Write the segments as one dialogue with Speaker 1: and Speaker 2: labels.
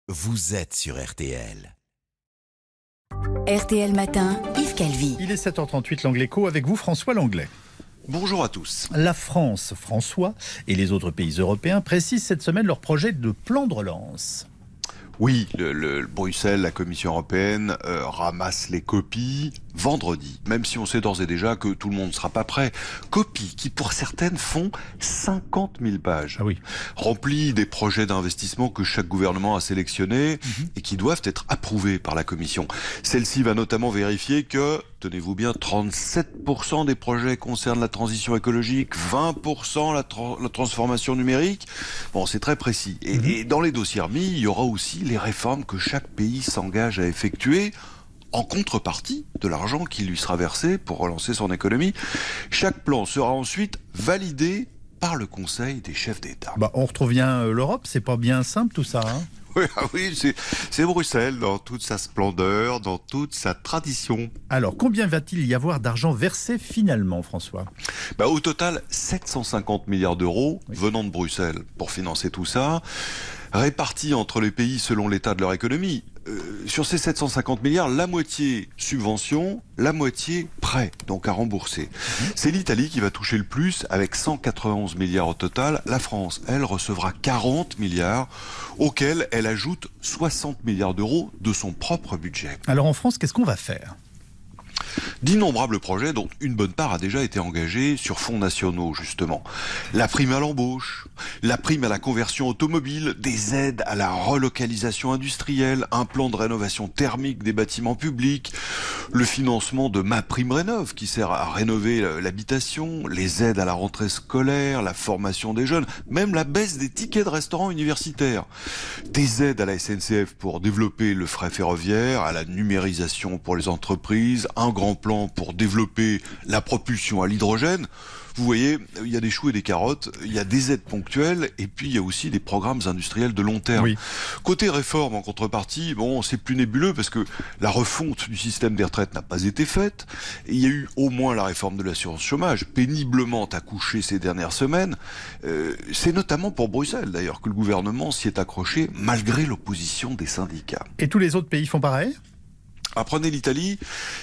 Speaker 1: Vous êtes sur RTL.
Speaker 2: RTL Matin, Yves Calvi.
Speaker 3: Il est 7h38, l'Angleco, avec vous François Langlais.
Speaker 4: Bonjour à tous.
Speaker 3: La France, François, et les autres pays européens précisent cette semaine leur projet de plan de relance.
Speaker 4: Oui, le Bruxelles, la Commission européenne ramasse les copies vendredi, même si on sait d'ores et déjà que tout le monde ne sera pas prêt. Copies qui, pour certaines, font 50 000 pages.
Speaker 3: Ah oui.
Speaker 4: Remplies des projets d'investissement que chaque gouvernement a sélectionnés et qui doivent être approuvés par la Commission. Celle-ci va notamment vérifier que, tenez-vous bien, 37% des projets concernent la transition écologique, 20% la transformation numérique. Bon, c'est très précis. Et dans les dossiers remis, il y aura aussi les réformes que chaque pays s'engage à effectuer en contrepartie de l'argent qui lui sera versé pour relancer son économie. Chaque plan sera ensuite validé par le Conseil des chefs d'État.
Speaker 3: On retrouve bien l'Europe, c'est pas bien simple tout ça, hein ?
Speaker 4: Oui, c'est Bruxelles dans toute sa splendeur, dans toute sa tradition.
Speaker 3: Alors, combien va-t-il y avoir d'argent versé finalement, François ?
Speaker 4: Au total, 750 milliards d'euros venant de Bruxelles pour financer tout ça, répartis entre les pays selon l'état de leur économie. Sur ces 750 milliards, la moitié subvention, la moitié prêt, donc à rembourser. C'est l'Italie qui va toucher le plus, avec 191 milliards au total. La France, elle, recevra 40 milliards, auxquels elle ajoute 60 milliards d'euros de son propre budget.
Speaker 3: Alors en France, qu'est-ce qu'on va faire ?
Speaker 4: D'innombrables projets dont une bonne part a déjà été engagée sur fonds nationaux, justement. La prime à l'embauche, la prime à la conversion automobile, des aides à la relocalisation industrielle, un plan de rénovation thermique des bâtiments publics, le financement de MaPrimeRénov' qui sert à rénover l'habitation, les aides à la rentrée scolaire, la formation des jeunes, même la baisse des tickets de restaurants universitaires, des aides à la SNCF pour développer le fret ferroviaire, à la numérisation pour les entreprises, un grand plan pour développer la propulsion à l'hydrogène. Vous voyez, il y a des choux et des carottes, il y a des aides ponctuelles et puis il y a aussi des programmes industriels de long terme.
Speaker 3: Oui.
Speaker 4: Côté réforme, en contrepartie, c'est plus nébuleux parce que la refonte du système des retraites n'a pas été faite. Et il y a eu au moins la réforme de l'assurance chômage, péniblement accouchée ces dernières semaines. C'est notamment pour Bruxelles d'ailleurs que le gouvernement s'y est accroché malgré l'opposition des syndicats.
Speaker 3: Et tous les autres pays font pareil ?
Speaker 4: Prenez l'Italie.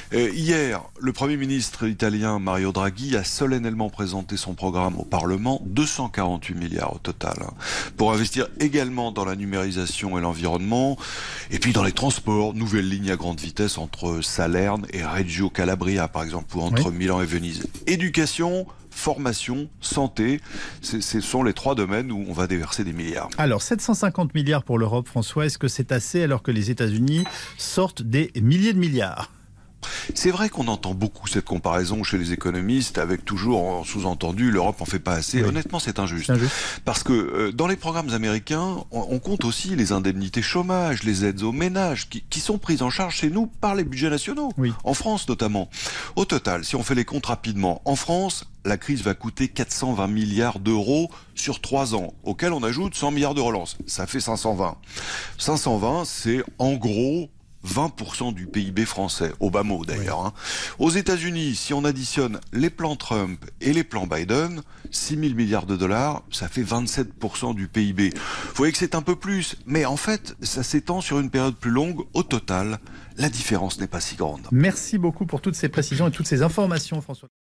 Speaker 4: Hier, le Premier ministre italien Mario Draghi a solennellement présenté son programme au Parlement, 248 milliards au total, pour investir également dans la numérisation et l'environnement, et puis dans les transports, nouvelles lignes à grande vitesse entre Salerne et Reggio Calabria, par exemple, ou entre Milan et Venise. Éducation, formation, santé, ce sont les trois domaines où on va déverser des milliards.
Speaker 3: Alors, 750 milliards pour l'Europe, François, est-ce que c'est assez alors que les États-Unis sortent des milliers de milliards ?
Speaker 4: C'est vrai qu'on entend beaucoup cette comparaison chez les économistes avec toujours en sous-entendu l'Europe en fait pas assez. Oui. Honnêtement, c'est injuste. Parce que dans les programmes américains, on compte aussi les indemnités chômage, les aides aux ménages qui sont prises en charge chez nous par les budgets nationaux. Oui. En France notamment. Au total, si on fait les comptes rapidement, en France, la crise va coûter 420 milliards d'euros sur 3 ans, auxquels on ajoute 100 milliards de relance. Ça fait 520. 520, c'est en gros 20% du PIB français, au bas mot d'ailleurs. Aux États-Unis, si on additionne les plans Trump et les plans Biden, 6 000 milliards de dollars, ça fait 27% du PIB. Vous voyez que c'est un peu plus, mais en fait, ça s'étend sur une période plus longue. Au total, la différence n'est pas si grande.
Speaker 3: Merci beaucoup pour toutes ces précisions et toutes ces informations, François.